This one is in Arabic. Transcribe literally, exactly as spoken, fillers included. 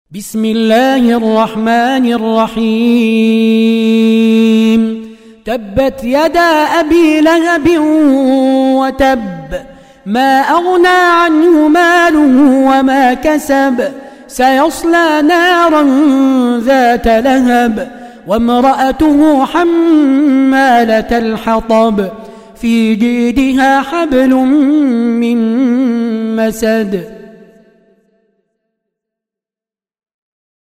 بسم الله الرحمن الرحيم تبت يدا أبي لهب وتب ما أغنى عنه ماله وما كسب سيصلى نارا ذات لهب وامرأته حمالة الحطب في جيدها حبل من مسد